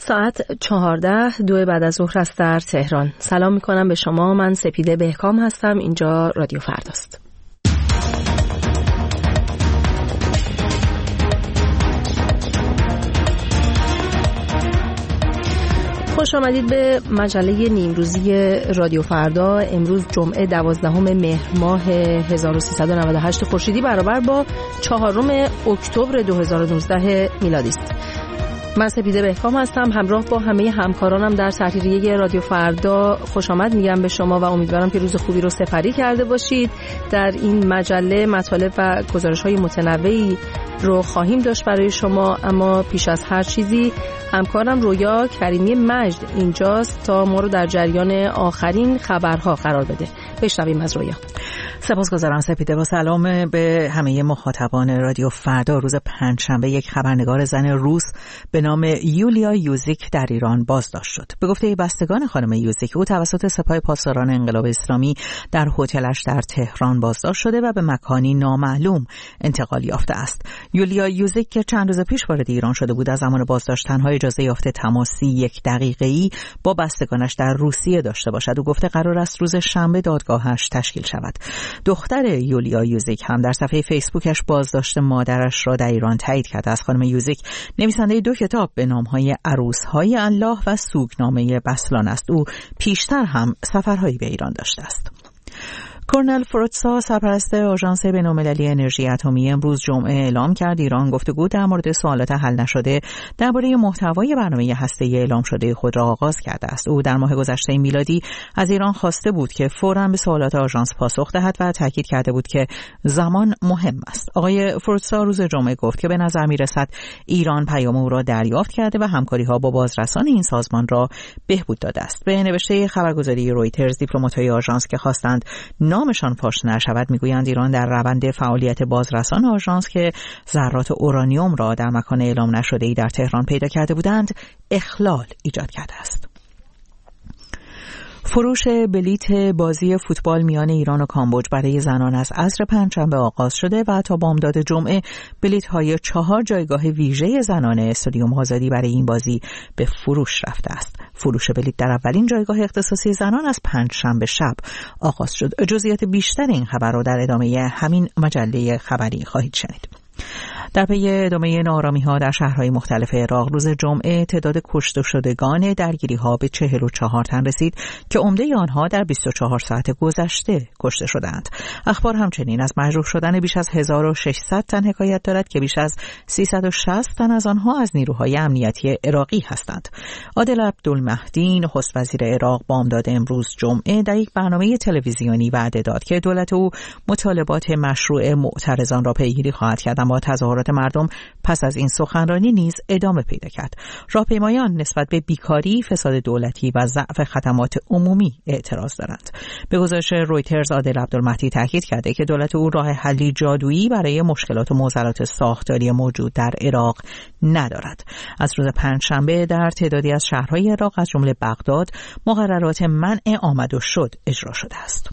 ساعت 14:02 بعد از ظهر است در تهران. سلام میکنم به شما. من سپیده بهکام هستم. اینجا رادیو فرداست. خوش آمدید به مجله نیمروزی رادیو فردا. امروز جمعه 12 مهر ماه 1398 خورشیدی برابر با 4 اکتبر 2019 میلادی است. من سپیده بهکام هستم. همراه با همه همکارانم در تحریریه رادیو فردا خوش آمد میگم به شما و امیدوارم که روز خوبی رو سپری کرده باشید. در این مجله مطالب و گزارش‌های متنوعی رو خواهیم داشت برای شما، اما پیش از هر چیزی همکارم رویا کریمی مجد اینجاست تا ما رو در جریان آخرین خبرها قرار بده. بشنویم از رویا. سپاسگزارم سپیده. با سلام به همه مخاطبان رادیو فردا. روز پنجشنبه یک خبرنگار زن روس به نام یولیا یوزیک در ایران بازداشت شد. به گفته بستگان خانم یوزیک، او توسط سپاه پاسداران انقلاب اسلامی در هتلش در تهران بازداشت شده و به مکانی نامعلوم انتقال یافته است. یولیا یوزیک که چند روز پیش وارد ایران شده بود، از زمان بازداشت تنها اجازه یافته تماسی 1 دقیقه‌ای با بستگانش در روسیه داشته باشد. او گفته قرار است روز شنبه دادگاهش تشکیل شود. دختر یولیا یوزیک هم در صفحه فیسبوکش بازداشت مادرش را در ایران تایید کرده است. خانم یوزیک نویسنده 2 کتاب به نام‌های عروس‌های الله و سوگنامه بسلان است. او پیشتر هم سفرهایی به ایران داشته است. کورنل فروتسا، سرپرست آژانس بین‌المللی انرژی اتمی، امروز جمعه اعلام کرد ایران گفتگو در مورد سوالات حل نشده درباره محتوای برنامه هسته‌ای اعلام شده خود را آغاز کرده است. او در ماه گذشته میلادی از ایران خواسته بود که فوراً به سوالات آژانس پاسخ دهد و تاکید کرده بود که زمان مهم است. آقای فروتسا روز جمعه گفت که به نظر می‌رسد ایران پیام او را دریافت کرده و همکاری‌ها با بازرسان این سازمان را بهبود داده است. به نوشته خبرگزاری رویترز، دیپلمات‌های آژانس که خواستند نامشان فاش نشود میگویند ایران در روند فعالیت بازرسان آژانس که ذرات اورانیوم را در مکان اعلام نشده‌ای در تهران پیدا کرده بودند اخلال ایجاد کرده است. فروش بلیت بازی فوتبال میان ایران و کامبوج برای زنان از عصر پنجشنبه آغاز شده و تا بامداد جمعه بلیت‌های 4 جایگاه ویژه زنان استادیوم آزادی برای این بازی به فروش رفته است. فروش بلیت در اولین جایگاه اختصاصی زنان از پنجشنبه شب آغاز شد. جزئیات بیشتر این خبر را در ادامه همین مجله خبری خواهید شنید. در پی ادامه ناآرامی‌ها در شهرهای مختلف عراق، روز جمعه تعداد کشته شدگان درگیری‌ها به 44 تن رسید که عمده آنها در 24 ساعت گذشته کشته شدند. اخبار همچنین از مجروح شدن بیش از 1600 تن حکایت دارد که بیش از 360 تن از آنها از نیروهای امنیتی عراقی هستند. عادل عبدالمهدی، نخست وزیر عراق، بامداد امروز جمعه در یک برنامه تلویزیونی وعده داد که دولت او مطالبات مشروع معترضان را پیگیری خواهد کرد، اما تظاهرات مردم پس از این سخنرانی نیز ادامه پیدا کرد. راهپیمایان نسبت به بیکاری، فساد دولتی و ضعف خدمات عمومی اعتراض دارند. به گزارش رویترز، عادل عبدالمهدی تاکید کرده که دولت او راه حلی جادویی برای مشکلات و معضلات ساختاری موجود در عراق ندارد. از روز پنجشنبه در تعدادی از شهرهای عراق از جمله بغداد مقررات منع آمد و شد اجرا شده است.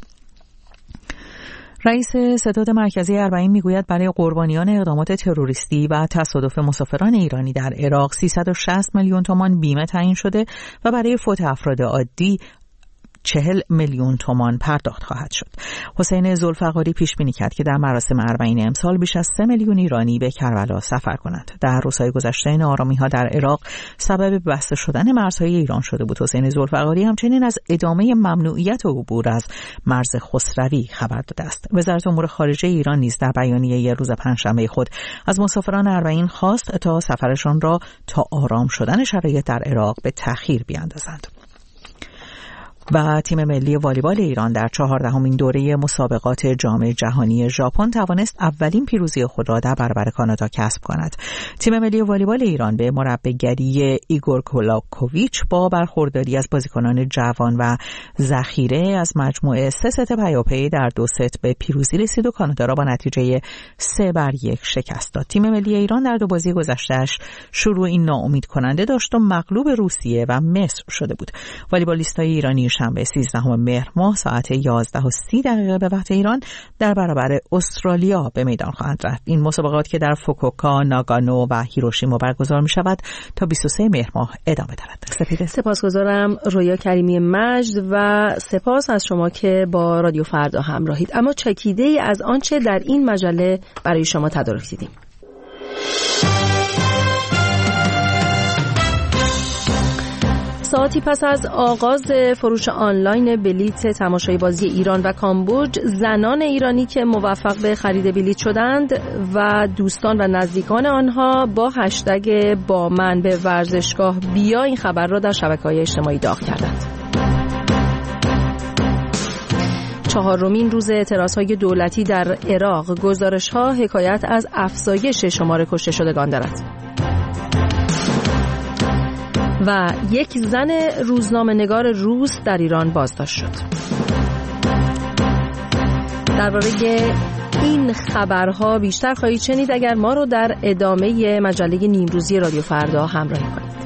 رئیس ستاد مرکزی اربعین میگوید برای قربانیان اقدامات تروریستی و تصادف مسافران ایرانی در عراق 360 میلیون تومان بیمه تعیین شده و برای فوت افراد عادی 40 میلیون تومان پرداخت خواهد شد. حسین ذوالفقاری پیش بینی کرد که در مراسم اربعین امسال بیش از 3 میلیون ایرانی به کربلا سفر کنند. در روزهای گذشته ناآرامی‌ها در عراق سبب بسته شدن مرزهای ایران شده بود. حسین ذوالفقاری همچنین از ادامه ممنوعیت عبور از مرز خسروی خبر داده است. وزارت امور خارجه ایران نیز در بیانیه روز پنجشنبه خود از مسافران اربعین خواست تا سفرشان را تا آرام شدن شرایط در عراق به تأخیر بیاندازند. و تیم ملی والیبال ایران در 14مین دوره مسابقات جام جهانی ژاپن توانست اولین پیروزی خود را در برابر کانادا کسب کند. تیم ملی والیبال ایران به مربیگری ایگور کولاکوویچ با برخورداری از بازیکنان جوان و ذخیره از مجموعه 3 ست پیاپی در 2 ست به پیروزی رسید و کانادا را با نتیجه 3-1 شکست داد. تیم ملی ایران در 2 بازی گذشته‌اش شروعی ناامید کننده داشت و مغلوب روسیه و مصر شده بود. والیبالیست‌های ایرانی شنبه 13 مهر ماه ساعت 11:30 به وقت ایران در برابر استرالیا به میدان خواهند رفت. این مسابقات که در فوکوکا، ناگانو و هیروشیما برگزار می شود تا 23 مهر ماه ادامه دارد. سپاسگزارم رویا کریمی مجد و سپاس از شما که با رادیو فردا همراهید. اما چکیده ای از آنچه در این مجله برای شما تدارک دیدیم. ساعتی پس از آغاز فروش آنلاین بلیت تماشای بازی ایران و کامبوج، زنان ایرانی که موفق به خرید بلیت شدند و دوستان و نزدیکان آنها با هشتگ با من به ورزشگاه بیا این خبر را در شبکه‌های اجتماعی داغ کردند. 4مین روز اعتراضهای دولتی در عراق، گزارش‌ها حکایت از افزایش شمار کشته شدگان دارد. و یک زن روزنامه‌نگار روس در ایران بازداشت شد. درباره این خبرها بیشتر خواهید شنید اگر ما رو در ادامه مجله نیمروزی رادیو فردا همراهی کنید.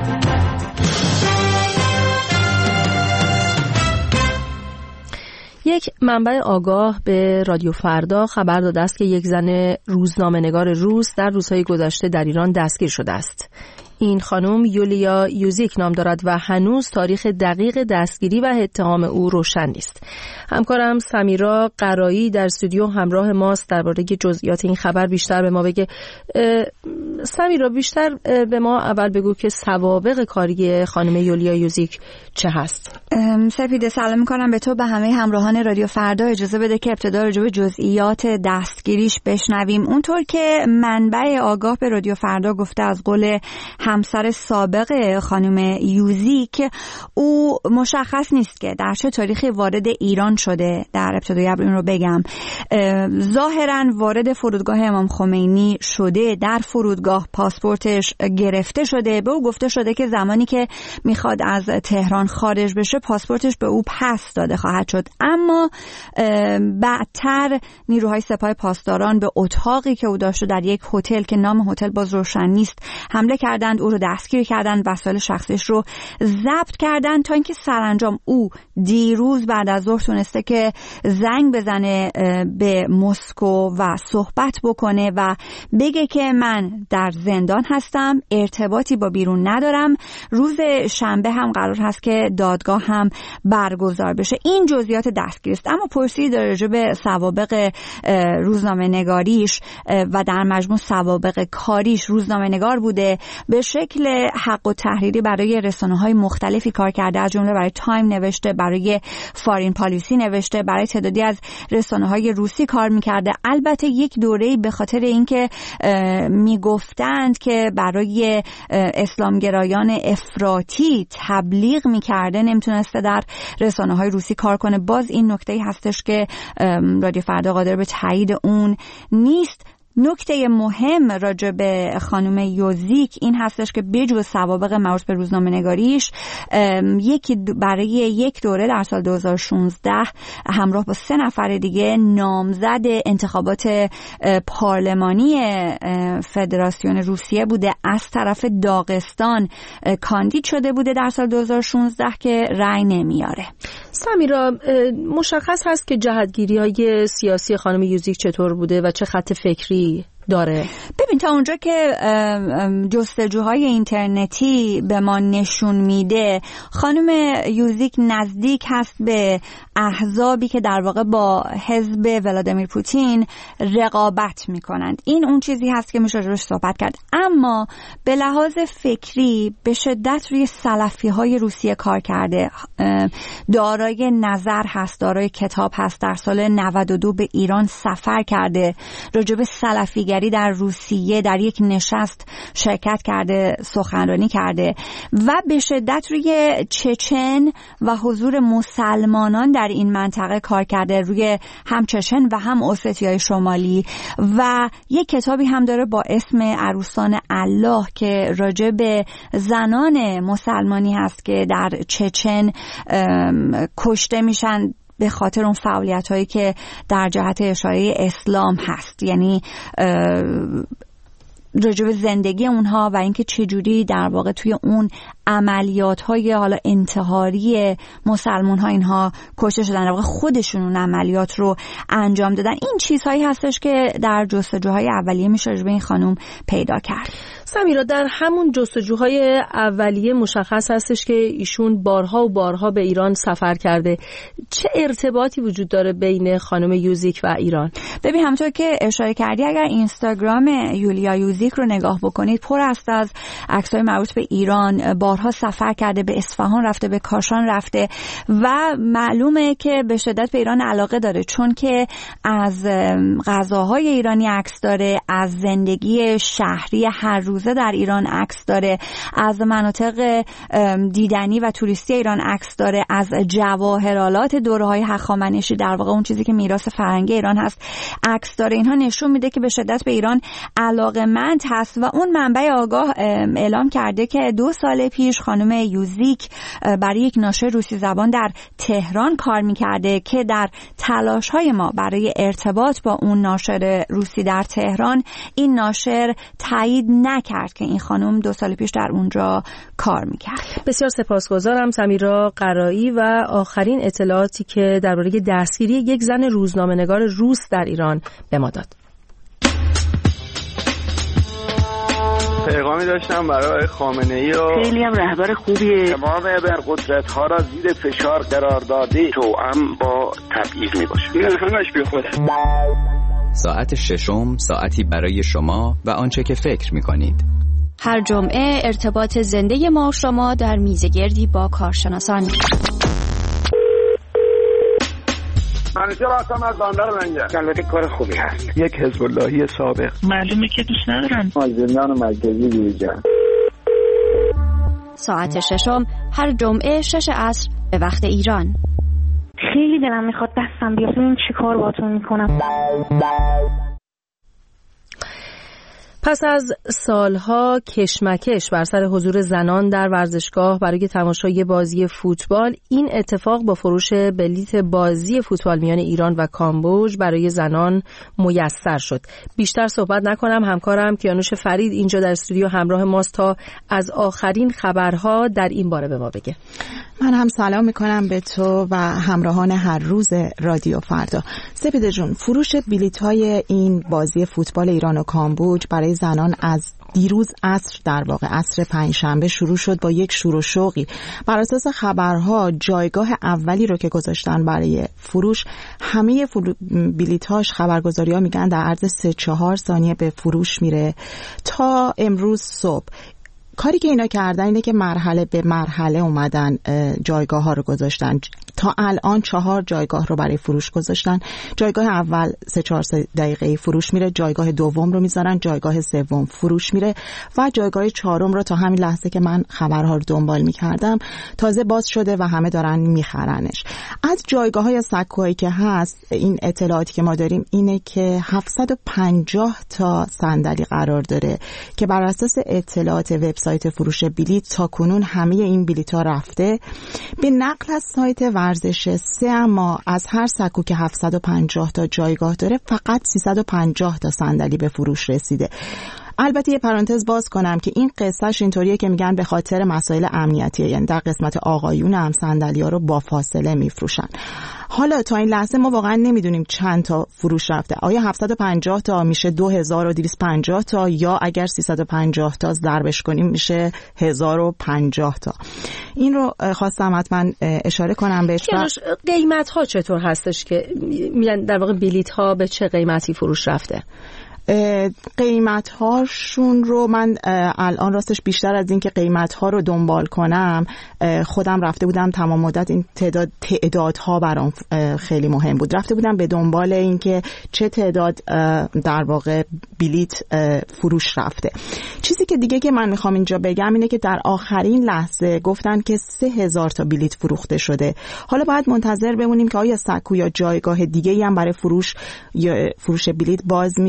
یک منبع آگاه به رادیو فردا خبر داده است که یک زن روزنامه‌نگار روس در روزهای گذشته در ایران دستگیر شده است. این خانم یولیا یوزیک نام دارد و هنوز تاریخ دقیق دستگیری و اتهام او روشن نیست. همکارم سمیرا قرایی در استودیو همراه ماست. درباره جزئیات این خبر بیشتر به ما بگه. سمیرا، بیشتر به ما اول بگو که سوابق کاری خانم یولیا یوزیک چه هست؟ سپیده، سلام میکنم به تو، به همه همراهان رادیو فردا. اجازه بده که ابتدا راجع به جزئیات دستگیریش بشنویم. اونطور که منبع آگاه به رادیو فردا گفته، از قول همسر سابق خانم یوزیک، او مشخص نیست که در چه تاریخی وارد ایران شده. در ابتدای این رو بگم، ظاهراً وارد فرودگاه امام خمینی شده. در فرودگاه پاسپورتش گرفته شده. به او گفته شده که زمانی که میخواد از تهران خارج بشه پاسپورتش به او پس داده خواهد شد. اما بعدتر نیروهای سپاه پاسداران به اتاقی که او داشته در یک هتل که نام هتل باز روشن نیست حمله کردند، او رو دستگیر کردند، وسایل شخصیش رو ضبط کردند، تا اینکه سرانجام او دیروز بعد از ظهر تونسته که زنگ بزنه به مسکو و صحبت بکنه و بگه که من در زندان هستم، ارتباطی با بیرون ندارم. روز شنبه هم قرار هست که دادگاه هم برگزار بشه. این جزئیات دستگیری است. اما پرسید راجع به سوابق روزنامه نگاریش و در مجموع سوابق کاریش. روزنامه نگار بوده، به شکل حق و تحریری برای رسانه‌های مختلفی کار کرده، از جمله برای تایم نوشته، برای فارین پالیسی نوشته، برای تعدادی از رسانه‌های روسی کار می‌کرده. البته یک دوره‌ای به خاطر اینکه میگفتند که برای اسلامگرایان افراطی تبلیغ می‌کرده نمیتونسته در رسانه‌های روسی کار کنه. باز این نکته‌ای هستش که رادیو فردا قادر به تایید اون نیست. نکته مهم راجع به خانم یوزیک این هستش که بجز سوابق مربوط به روزنامه‌نگاریش، برای یک دوره در سال 2016 همراه با 3 نفر دیگه نامزد انتخابات پارلمانی فدراسیون روسیه بوده. از طرف داغستان کاندید شده بوده در سال 2016 که رأی نمیاره. سمیرا، مشخص هست که جهتگیری‌های سیاسی خانم یوزیک چطور بوده و چه خط فکری داره؟ ببین، تا اونجا که جستجوهای اینترنتی به ما نشون میده، خانم یوزیک نزدیک هست به احزابی که در واقع با حزب ولادیمیر پوتین رقابت میکنند. این اون چیزی هست که میشه روش صحبت کرد. اما به لحاظ فکری به شدت روی سلفی های روسیه کار کرده. دارای نظر هست، دارای کتاب هست. در سال 92 به ایران سفر کرده، راجع به سلفی در روسیه در یک نشست شرکت کرده، سخنرانی کرده و به شدت روی چچن و حضور مسلمانان در این منطقه کار کرده، روی هم چچن و هم اوستیای شمالی. و یک کتابی هم داره با اسم عروسان الله که راجع به زنان مسلمانی هست که در چچن کشته میشن به خاطر اون فعالیت‌هایی که در جهت اشاعه اسلام هست. یعنی راجع به زندگی اونها و اینکه چجوری در واقع توی اون عملیات‌های حالا انتحاری مسلمان‌ها اینها کشته شدن، در واقع خودشون اون عملیات رو انجام دادن. این چیزهایی هستش که در جستجوهای اولیه میشه راجع به این خانم پیدا کرد. سمیرا، در همون جستجوهای اولیه مشخص هستش که ایشون بارها و بارها به ایران سفر کرده. چه ارتباطی وجود داره بین خانم یوزیک و ایران؟ ببین همونطور که اشاره کردی، اگر اینستاگرام یولیا یوزیک رو نگاه بکنید پر است از عکس‌های مربوط به ایران. بارها سفر کرده، به اصفهان رفته، به کاشان رفته و معلومه که به شدت به ایران علاقه داره، چون که از غذاهای ایرانی عکس داره، از زندگی شهری هر روزه در ایران عکس داره، از مناطق دیدنی و توریستی ایران عکس داره، از جواهرالات دوره‌های هخامنشی، در واقع اون چیزی که میراث فرهنگی ایران هست، عکس داره. اینها نشون میده که به شدت به ایران علاقه‌مند هست و اون منبع آگاه اعلام کرده که 2 سال پیش خانم یوزیک برای یک ناشر روسی زبان در تهران کار میکرده که در تلاش‌های ما برای ارتباط با اون ناشر روسی در تهران، این ناشر تایید نکرد که این خانم 2 سال پیش در اونجا کار میکرد. بسیار سپاسگزارم سمیرا قرایی و آخرین اطلاعاتی که درباره دستگیری یک زن روزنامه‌نگار روس در ایران به ما داد. پیغامی داشتم برای خامنه‌ای و خیلی هم رهبر خوبیه. تمام ابرقدرت‌ها را زیر فشار قرار داده، توأم با تبعیض میباشه. این همش بیخوده. ساعت ششم، ساعتی برای شما و آنچه که فکر می‌کنید. هر جمعه ارتباط زنده ما و شما در میزگردی با کارشناسان. منیجر هستم از بندر منجر. البته کار خوبی هست. یک حزب اللهی سابق. معلومه که دوست ندارن. از زندان مرکزی بیرون. ساعت ششم هر جمعه 6 عصر به وقت ایران. خیلی دلم میخواد دستم بیاد، این چی کار باتون میکنم. پس از سالها کشمکش بر سر حضور زنان در ورزشگاه برای تماشای بازی فوتبال، این اتفاق با فروش بلیت بازی فوتبال میان ایران و کامبوج برای زنان میسر شد. بیشتر صحبت نکنم، همکارم کیانوش فرید اینجا در استودیو همراه ماست تا از آخرین خبرها در این باره به ما بگه. من هم سلام میکنم به تو و همراهان هر روز رادیو فردا. سپیده جون، فروش بلیط‌های این بازی فوتبال ایران و کامبوج برای زنان از دیروز عصر، در واقع عصر پنجشنبه شروع شد با یک شور و شوقی. بر اساس خبرها جایگاه اولی رو که گذاشتن برای فروش، همه بلیط‌هاش خبرگزاری‌ها میگن در عرض 3-4 ثانیه به فروش میره. تا امروز صبح کاری که اینا کردن اینه که مرحله به مرحله اومدن جایگاه ها رو گذاشتن. تا الان 4 جایگاه رو برای فروش گذاشتن. جایگاه اول 3-4 دقیقه فروش میره، جایگاه دوم رو میذارن، جایگاه سوم فروش میره و جایگاه 4 رو تا همین لحظه که من خبرها رو دنبال میکردم تازه باز شده و همه دارن میخرنش. از جایگاه های سکوهایی که هست، این اطلاعاتی که ما داریم اینه که 750 تا صندلی قرار داره که بر اساس اطلاعات وبسایت فروش بلیط تا کنون همه این بلیط‌ها رفته. به نقل از سایت ورزش 3 اما از هر سکو که 750 تا جایگاه داره فقط 350 تا صندلی به فروش رسیده. البته یه پرانتز باز کنم که این قصهش اینطوریه که میگن به خاطر مسائل امنیتیه، یعنی در قسمت آقایون هم صندلی‌ها رو با فاصله میفروشن. حالا تا این لحظه ما واقعا نمیدونیم چند تا فروش رفته. آیا 750 تا میشه 2250 تا یا اگر 350 تا ضربش کنیم میشه 1050 تا؟ این رو خواستم حتما اشاره کنم بهش. قیمت ها چطور هستش که میگن در واقع بلیط ها به چه قیمتی فروش رفته؟ قیمت هاشون رو من الان راستش بیشتر از این که قیمت ها رو دنبال کنم خودم رفته بودم تمام مدت. این تعدادها برام خیلی مهم بود. رفته بودم به دنبال این که چه تعداد در واقع بلیت فروش رفته. چیزی که دیگه که من میخوام اینجا بگم اینه که در آخرین لحظه گفتن که 3000 تا بلیت فروخته شده. حالا باید منتظر بمونیم که آیا سکو یا جایگاه دیگه هم برای فروش بلیت باز میشه. اون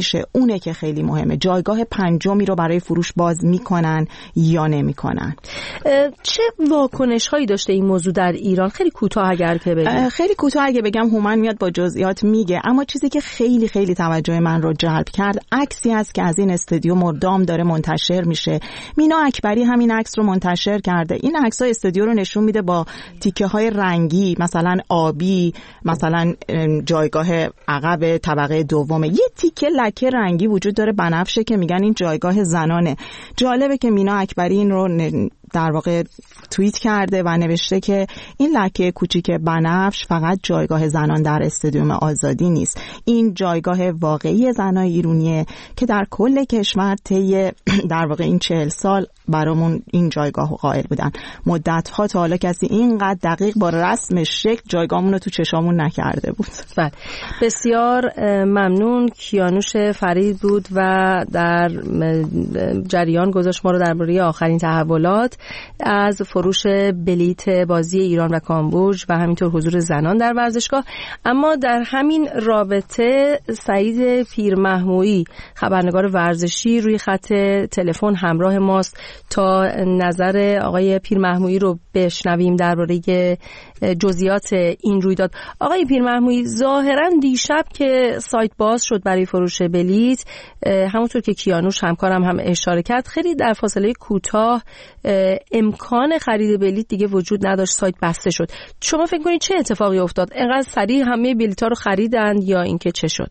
اونه که خیلی مهمه. جایگاه 5می رو برای فروش باز میکنن یا نمیکنن. چه واکنش هایی داشته این موضوع در ایران؟ خیلی کوتاه اگر که بگم. خیلی کوتاه اگه بگم هومن میاد با جزئیات میگه، اما چیزی که خیلی خیلی توجه من رو جلب کرد عکسی است که از این استادیوم مردام داره منتشر میشه. مینا اکبری همین عکس رو منتشر کرده. این عکس‌های استادیو رو نشون میده با تیکه‌های رنگی، مثلا آبی، مثلا جایگاه عقب طبقه دومه، یه تیکه لکه رنگی وجود داره بنفشه که میگن این جایگاه زنانه. جالبه که مینا اکبری این رو در واقع توییت کرده و نوشته که این لکه کوچیک بنفش فقط جایگاه زنان در استادیوم آزادی نیست، این جایگاه واقعی زنای ایرانیه که در کل کشور طی در واقع این 40 سال برامون این جایگاه قائل بودن. مدت‌ها تا حالا کسی اینقدر دقیق با رسم شکل جایگاهمون رو تو چشامون نکرده بود. بله، بسیار ممنون. کیانوش فرید بود و در جریان گذاشت ما رو درباره آخرین تحولات از فروش بلیت بازی ایران و کامبوج و همینطور حضور زنان در ورزشگاه. اما در همین رابطه سعید پیرمحمویی خبرنگار ورزشی روی خط تلفن همراه ماست تا نظر آقای پیرمحمویی رو بشنویم درباره جزئیات این رویداد. آقای پیرمحمویی، ظاهرا دیشب که سایت باز شد برای فروش بلیت، همونطور که کیانوش همکارم هم اشاره کرد، خیلی در فاصله کوتاه امکان خرید بلیت دیگه وجود نداشت، سایت بسته شد. شما فکر کنید چه اتفاقی افتاد؟ انقدر سریع همه بلیت‌ها رو خریدند یا اینکه چه شد؟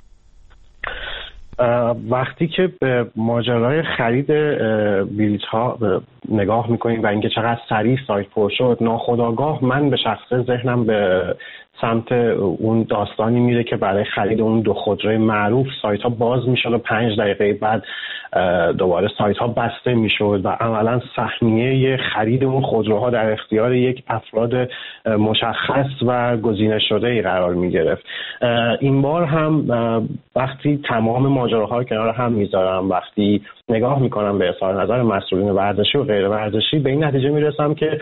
وقتی که به ماجرای خرید بلیط ها نگاه میکنیم و اینکه چقدر سریع سایت پر شد، ناخودآگاه من به شخصه ذهنم به سمت اون داستانی میره که برای خرید اون دو خودروی معروف سایت ها باز میشد و 5 دقیقه بعد دوباره سایت ها بسته میشد و عملا سهمیه خرید اون خودروها در اختیار یک افراد مشخص و گزینه شده ای قرار میگرفت. این بار هم وقتی تمام ماجراها کنار هم میذارم، وقتی نگاه میکنم به اظهار نظر مسئولین ورزشی و غیر ورزشی، به این نتیجه میرسم که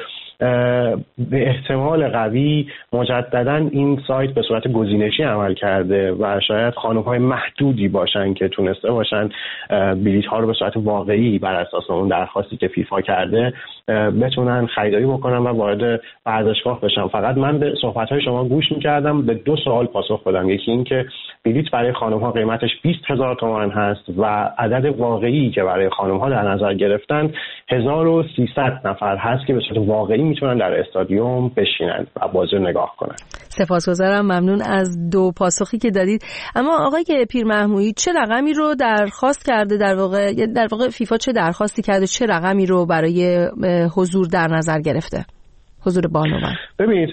به احتمال قوی مجددا این سایت به صورت گزینشی عمل کرده و شاید خانم‌های محدودی باشن که تونسته باشن بلیط‌ها رو به صورت واقعی بر اساس اون درخواستی که فیفا کرده بتونن خریداری بکنن و وارد ورزشگاه بشن. فقط من به صحبت‌های شما گوش می‌کردم، به 2 سوال پاسخ بدم. یکی این که بلیط برای خانم‌ها قیمتش 20,000 تومان هست و عدد واقعی که برای خانم‌ها در نظر گرفتن 1300 نفر هست که به صورت واقعی میتونن در استادیوم بشینن و بازی رو نگاه کنن. سپاسگزارم، ممنون از 2 پاسخی که دادید. اما آقای پیرمحمویی، چه رقمی رو درخواست کرده در واقع فیفا چه درخواستی کرده، چه رقمی رو برای حضور در نظر گرفته؟ حضور بانوان. ببینید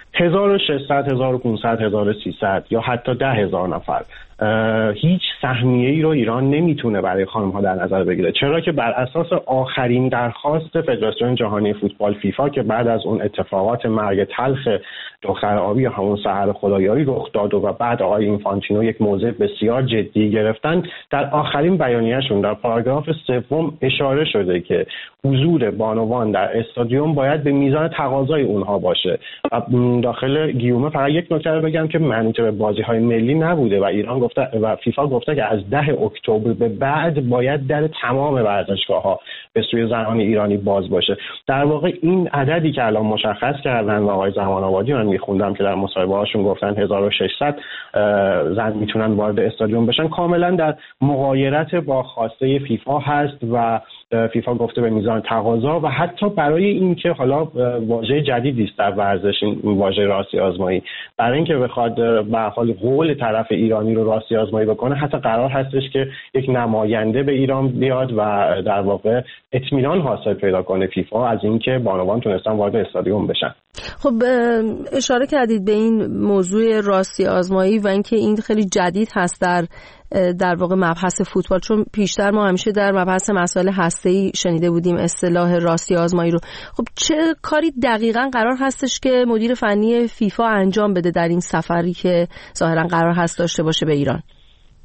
1600 1500 1300 یا حتی 10,000 نفر هیچ سهمیه‌ای رو ایران نمیتونه برای خانم‌ها در نظر بگیره، چرا که بر اساس آخرین درخواست فدراسیون جهانی فوتبال فیفا که بعد از اون اتفاقات مرگ تلخ دختر آبی یا همون سحر خدایاری رخ داد و بعد آقای اینفانتینو یک موضع بسیار جدی گرفتن، در آخرین بیانیه‌شون در پاراگراف 3 اشاره شده که حضور بانوان در استادیوم باید به میزان تقاضای اونها باشه. و داخل گیومه فقط یک نکته رو بگم که منوط به بازی‌های ملی نبوده و ایران گفته و فیفا گفته که از 10 اکتبر به بعد باید در تمام ورزشگاه‌ها به سوی زنان ایرانی باز باشه. در واقع این عددی که الان مشخص کردن و آقای زمان آبادی من می‌خوندم که در مصاحبه‌هاشون گفتن 1600 زن میتونن وارد استادیوم بشن، کاملا در مغایرت با خواسته فیفا هست و فیفا گفته به میزان تقاضا و حتی برای اینکه حالا واژه جدیدی است در ورزش، این واژه راستی آزمایی، برای اینکه بخواد به حال قول طرف ایرانی رو راستی آزمایی بکنه، حتی قرار هستش که یک نماینده به ایران بیاد و در واقع اطمینان حاصل پیدا کنه فیفا از اینکه بانوان تونستن وارد استادیوم بشن. خب اشاره کردید به این موضوع راستی آزمایی و اینکه این خیلی جدید هست در واقع مبحث فوتبال، چون پیشتر ما همیشه در مبحث مسائل هسته‌ای شنیده بودیم اصطلاح راستی آزمایی رو. خب چه کاری دقیقاً قرار هستش که مدیر فنی فیفا انجام بده در این سفری که ظاهراً قرار هست داشته باشه به ایران؟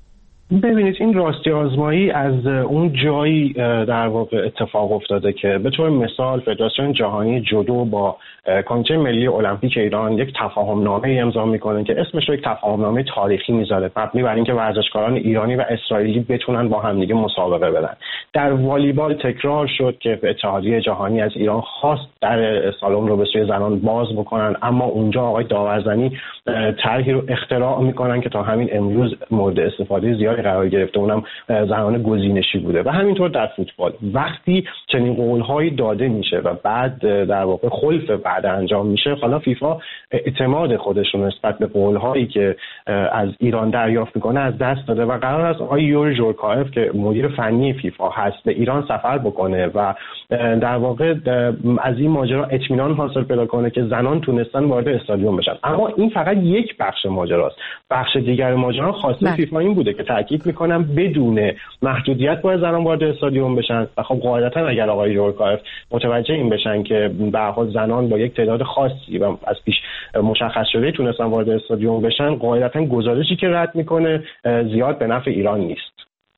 ببینید این راستی آزمایی از اون جایی در واقع اتفاق افتاده که به طور مثال فدراسیون جهانی جودو با کمیته ملی المپیک ایران یک تفاهمنامه امضا میکنه که اسمش رو یک تفاهمنامه تاریخی میذاره، مبنی بر اینکه ورزشکاران ایرانی و اسرائیلی بتونن با هم دیگه مسابقه بدن. در والیبال تکرار شد که اتحادیه جهانی از ایران خواست در سالن رو به سوی زنان باز بکنن، اما اونجا آقای داورزنی طرحی رو اختراع میکنن که تا همین امروز مورد استفاده زیادی قرار گرفته، اونم زنان گزینشی بوده. و همینطور در فوتبال وقتی چنین قول‌هایی داده میشه و بعد در واقع خلف بعد انجام میشه، حالا فیفا اعتماد خودش رو نسبت به قول‌هایی که از ایران دریافت میکنه از دست داده و قرار است آقای یوری ژورکایف که مدیر فنی فیفا هست به ایران سفر بکنه و در واقع از این ماجرا اطمینان حاصل پیدا کنه که زنان تونستن وارد استادیوم بشن. اما این فقط یک بخش ماجراست. بخش دیگر ماجرا خواسته فیفا این بوده که تاکید میکنم بدون محدودیت باید زنان وارد استادیوم بشن و خب قاعدتا اگر آقای ژورکایف متوجه این بشن که به هر حال زنان با یک تعداد خاصی و از پیش مشخص شده تونستن وارد استادیوم بشن، قاعدتا گزارشی که رد میکنه زیاد به نفع ایران نیست.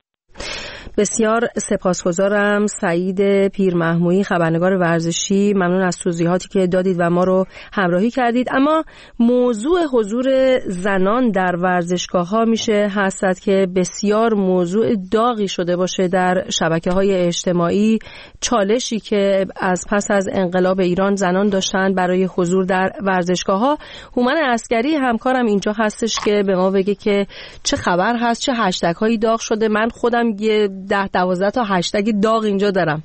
بسیار سپاسگزارم سعید پیرمحمودی، خبرنگار ورزشی. ممنون از توضیحاتی که دادید و ما رو همراهی کردید. اما موضوع حضور زنان در ورزشگاه‌ها میشه حسد که بسیار موضوع داغی شده باشه در شبکه‌های اجتماعی. چالشی که از پس از انقلاب ایران زنان داشتن برای حضور در ورزشگاه‌ها. هومن عسکری همکارم اینجا هستش که به ما بگه که چه خبر هست، چه هشتگ‌هایی داغ شده. من خودم یه 10-12 تا هشتگ داغ اینجا دارم.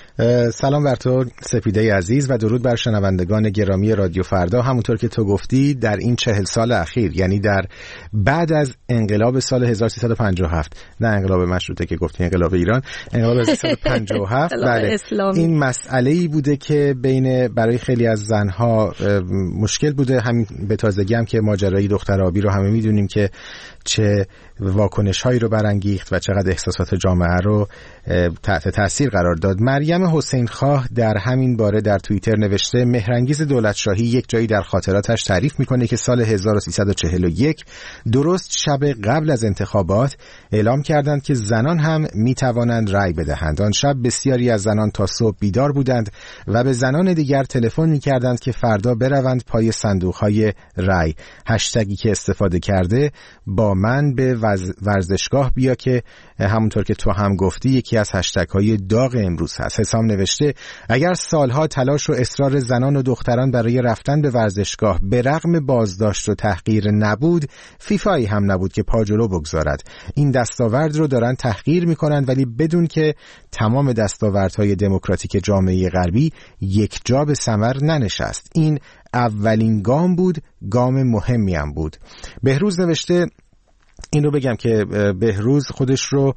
سلام بر تو سپیده عزیز و درود بر شنوندگان گرامی رادیو فردا. همونطور که تو گفتی در این 40 سال اخیر، یعنی در بعد از انقلاب سال 1357، نه انقلاب مشروطه که گفتی، انقلاب ایران، انقلاب 1357 بله، این مسئله‌ای بوده که برای خیلی از زنها مشکل بوده. همین به تازگی هم که ماجرای دختر آبی رو همه میدونیم که چه واکنش‌هایی رو برانگیخت و چقدر احساسات جامعه رو تحت تاثیر قرار داد. مریم حسین خواه در همین باره در توییتر نوشته مهرانگیز دولتشاهی یک جایی در خاطراتش تعریف میکنه که سال 1341 درست شب قبل از انتخابات اعلام کردند که زنان هم میتوانند رأی بدهند. آن شب بسیاری از زنان تا صبح بیدار بودند و به زنان دیگر تلفن میکردند که فردا بروند پای صندوق‌های رأی. هشتگی که استفاده کرده با من به ورزشگاه بیا که همونطور که تو هم گفتی یکی از هشتگ‌های داغ امروز هست. حسام نوشته اگر سالها تلاش و اصرار زنان و دختران برای رفتن به ورزشگاه به رغم بازداشت و تحقیر نبود، فیفایی هم نبود که پا جلو بگذارد. این دستاورد رو دارن تحقیر میکنن ولی بدون که تمام دستاوردهای دموکراتیک جامعه غربی یک جا به ثمر ننشست. این اولین گام بود، گام مهمی هم بود. بهروز نوشته این رو بگم که بهروز خودش رو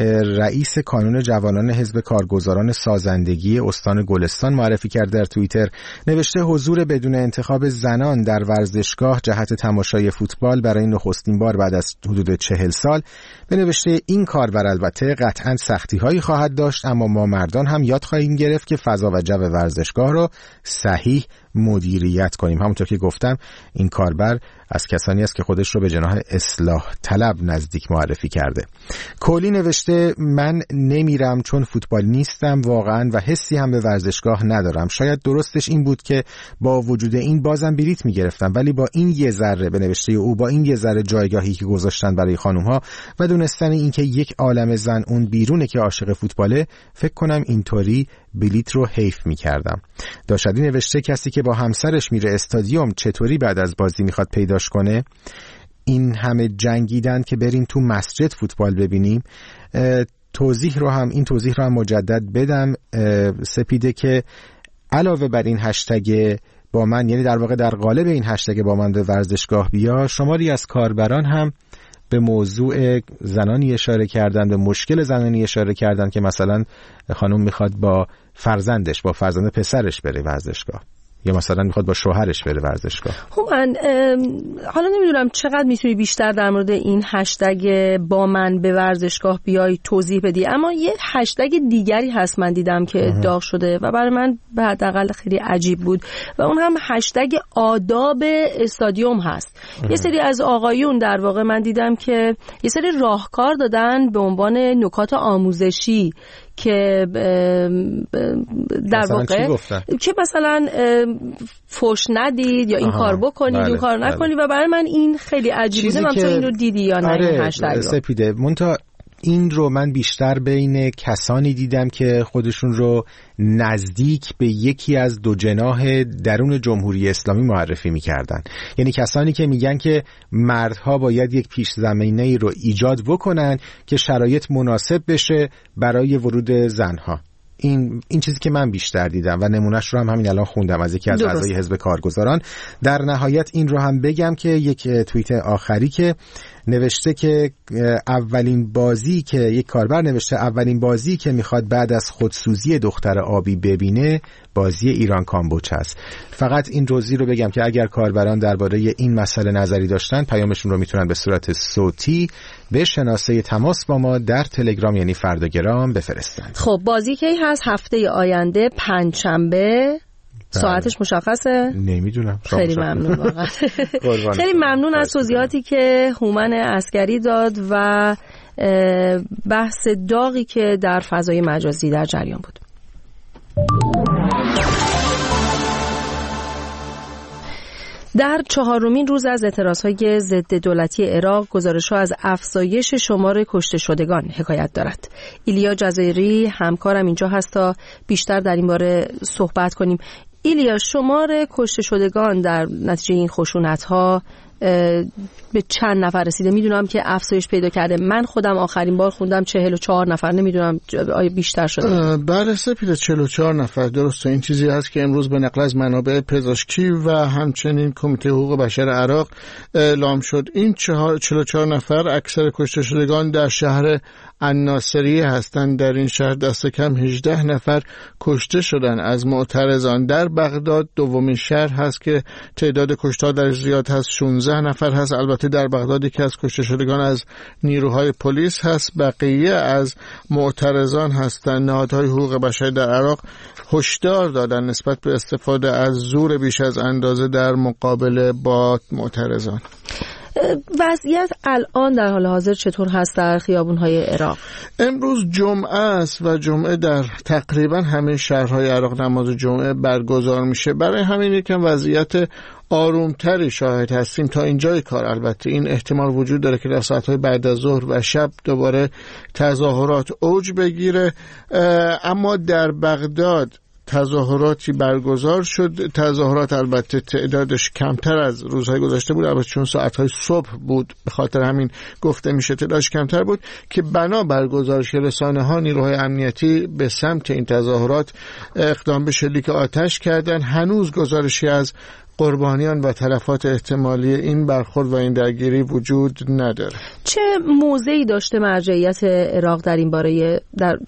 رئیس کانون جوانان حزب کارگزاران سازندگی استان گلستان معرفی کرده. در توییتر نوشته حضور بدون انتخاب زنان در ورزشگاه جهت تماشای فوتبال برای نخستین بار بعد از حدود 40 سال. به نوشته این کاربر البته قطعاً سختی‌هایی خواهد داشت، اما ما مردان هم یاد خواهیم گرفت که فضا و جو ورزشگاه رو صحیح مدیریت کنیم. همونطور که گفتم این کاربر از کسانی است که خودش رو به جناح اصلاح طلب نزدیک معرفی کرده. کولی نوشته من نمیرم چون فوتبال نیستم واقعا و حسی هم به ورزشگاه ندارم. شاید درستش این بود که با وجود این بازم بلیت میگرفتم، ولی با این یه ذره، به نوشته او، با این یه ذره جایگاهی که گذاشتن برای خانوم‌ها و دونستن این که یک عالم زن اون بیرونه که عاشق فوتباله، فکر کنم اینطوری بلیت رو حیف می‌کردم. داشتی نوشته کسی که با همسرش میره استادیوم چطوری بعد از بازی میخواد پیداش کنه؟ این همه جنگیدن که بریم تو مسجد فوتبال ببینیم. این توضیح رو هم مجدد بدم سپیده که علاوه بر این هشتگ با من، یعنی در واقع در قالب این هشتگ با من به ورزشگاه بیا، شماری از کاربران هم به موضوع زنانی اشاره کردن، به مشکل زنانی اشاره کردن که مثلا خانم میخواد با فرزند پسرش بره ورزشگاه یا مثلا میخواد با شوهرش بره ورزشگاه. من حالا نمیدونم چقدر میتونی بیشتر در مورد این هشتگ با من به ورزشگاه بیای توضیح بدی، اما یه هشتگ دیگری هست من دیدم که داغ شده و برای من به حداقل خیلی عجیب بود و اون هم هشتگ آداب استادیوم هست. یه سری از آقایون در واقع من دیدم که یه سری راهکار دادن به عنوان نکات آموزشی که در واقع که مثلا فوش ندید یا این کار بکنید این کار نکنید و برای من این خیلی عجیبه. من تو این رو دیدی یا نه؟ این هشتگ سپیده منتها این رو من بیشتر بین کسانی دیدم که خودشون رو نزدیک به یکی از دو جناح درون جمهوری اسلامی معرفی می‌کردن. یعنی کسانی که میگن که مردها باید یک پیش زمینه‌ای رو ایجاد بکنن که شرایط مناسب بشه برای ورود زنها. این چیزی که من بیشتر دیدم و نمونهش رو هم همین الان خوندم از یکی از اعضای حزب کارگزاران. در نهایت این رو هم بگم که یک توییت آخری که نوشته که اولین بازی که یک کاربر نوشته اولین بازی که میخواد بعد از خودسوزی دختر آبی ببینه بازی ایران کامبوج هست. فقط این روزی رو بگم که اگر کاربران درباره این مسئله نظری داشتن پیامشون رو میتونن به صورت صوتی به شناسه تماس با ما در تلگرام یعنی فرداگرام بفرستن. خب بازی کی هست؟ هفته آینده پنجشنبه. ساعتش مشخصه؟ نمیدونم. خیلی ممنون واقعا. خیلی ممنون از توضیحاتی که هومن عسکری داد و بحث داغی که در فضای مجازی در جریان بود. در 4مین روز از اعتراضهای ضد دولتی عراق گزارش‌ها از افزایش شمار کشته شدگان حکایت دارد. ایلیا جزایری همکارم اینجا هست تا بیشتر در این باره صحبت کنیم. ایلیا، شمار کشته شدگان در نتیجه این خشونت‌ها به چند نفر رسیده؟ میدونم که افزایش پیدا کرده. من خودم آخرین بار خوندم 44 نفر، نمیدونم آیا بیشتر شده؟ بله سپیده 44 نفر درسته. این چیزی هست که امروز به نقل از منابع پزشکی و همچنین کمیته حقوق بشر عراق اعلام شد. این 44 نفر اکثر کشته شدگان در شهر الناصریه هستند. در این شهر دست کم 18 نفر کشته شدن از معترضان. در بغداد دومین شهر هست که تعداد کشته در زیاد هست، 16 نفر هست. البته در بغداد که از کشته شدگان از نیروهای پلیس هست، بقیه از معترضان هستند. نهادهای حقوق بشر در عراق هشدار دادن نسبت به استفاده از زور بیش از اندازه در مقابله با معترضان. وضعیت الان در حال حاضر چطور هست در خیابون‌های عراق؟ امروز جمعه است و جمعه در تقریبا همه شهرهای عراق نماز جمعه برگزار میشه. برای همین یکم وضعیت آرومتری شاهد هستیم تا اینجای کار. البته این احتمال وجود داره که در ساعتهای بعد از ظهر و شب دوباره تظاهرات اوج بگیره، اما در بغداد تظاهراتی برگزار شد. تظاهرات البته تعدادش کمتر از روزهای گذشته بود، البته چون ساعتهای صبح بود به خاطر همین گفته میشه تعدادش کمتر بود، که بنا بر گزارش رسانه‌ها نیروهای امنیتی به سمت این تظاهرات اقدام به شلیک آتش کردن. هنوز گزارشی از قربانیان و تلفات احتمالی این برخورد و این درگیری وجود نداره. چه موضعی داشته مرجعیت عراق در این باره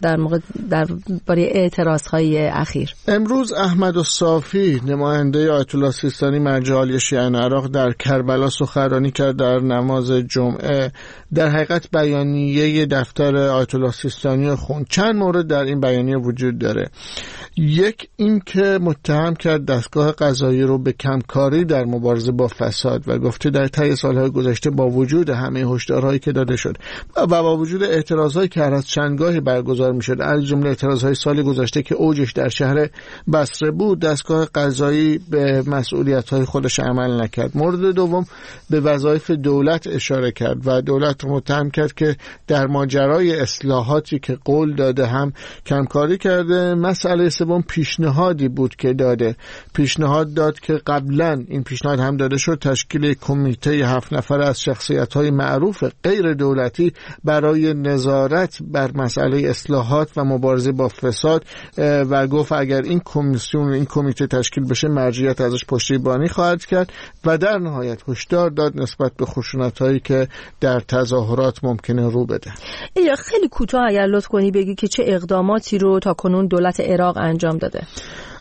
در باره اعتراضهای اخیر؟ امروز احمد الصافی نماینده آیت الله سیستانی مرجع عالی شیعیان عراق در کربلا سخنرانی کرد در نماز جمعه. در حقیقت بیانیه دفتر آیت الله سیستانی خوند. چند مورد در این بیانیه وجود داره. یک، این که متهم کرد دستگاه قضایی رو به کمکاری در مبارزه با فساد و گفته در طی سالهای گذشته با وجود همه هشدارهایی که داده شد و با وجود اعتراضهایی که هر از چندگاهی برگزار میشد، از جمله اعتراضهای سال گذشته که اوجش در شهر بصره بود، دستگاه قضایی به مسئولیت‌های خودش عمل نکرد. مورد دوم، به وظایف دولت اشاره کرد و دولت متهم کرد که در ماجرای اصلاحاتی که قول داده هم کمکاری کرده. مسئله سوم پیشنهادی بود که پیشنهاد داد که قبلا این پیشنهاد هم داده شد، تشکیل کمیته 7 نفره از شخصیت‌های معروف غیر دولتی برای نظارت بر مسئله اصلاحات و مبارزه با فساد و گفت اگر این کمیته تشکیل بشه مرجعیت ازش پشتیبانی خواهد کرد و در نهایت هشدار داد نسبت به خشونت‌هایی که در تظاهرات ممکنه رو بده. خیلی کوتاه اگر لطف کنی بگی که چه اقداماتی رو تا کنون دولت عراق انجام داده؟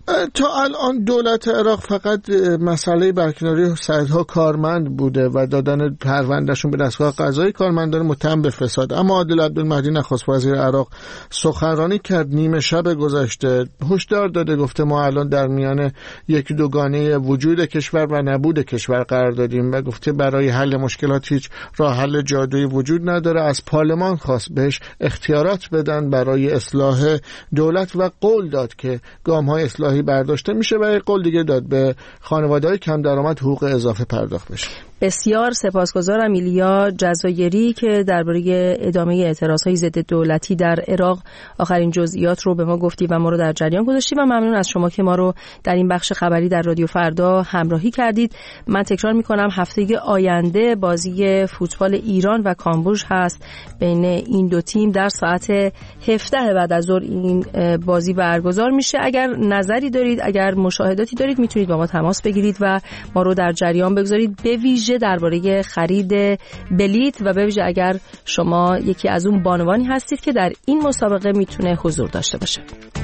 تا الان دولت عراق فقط مسئله برکناری صدها کارمند بوده و دادن پروندهشون به دستگاه قضایی کارمندان متهم به فساد. اما عادل عبدالمهدی نخست وزیر عراق سخنرانی کرد نیمه شب گذشته، هشدار داده، گفته ما الان در میان یک دوگانه وجود کشور و نبود کشور قرار دادیم و گفته برای حل مشکلات هیچ راه حل جادویی وجود نداره. از پارلمان خواست بهش اختیارات بدن برای اصلاح دولت و قول داد که گام‌های اصلاحی برداشته میشه و قول دیگه داد به خانواده‌های کم درآمد حقوق اضافه پرداخت بشه. بسیار سپاسگزارم ایلیا جزایری که درباره ادامه اعتراضهای ضد دولتی در عراق آخرین جزئیات رو به ما گفتی و ما رو در جریان گذاشتی و ممنون از شما که ما رو در این بخش خبری در رادیو فردا همراهی کردید. من تکرار میکنم هفته آینده بازی فوتبال ایران و کامبوج هست بین این دو تیم در ساعت 17 بعد از ظهر این بازی برگزار میشه. اگر نظری دارید، اگر مشاهداتی دارید، میتونید با ما تماس بگیرید و ما رو در جریان بگذارید، به ویژه درباره خرید بلیت و به ویژه اگر شما یکی از اون بانوانی هستید که در این مسابقه میتونه حضور داشته باشه.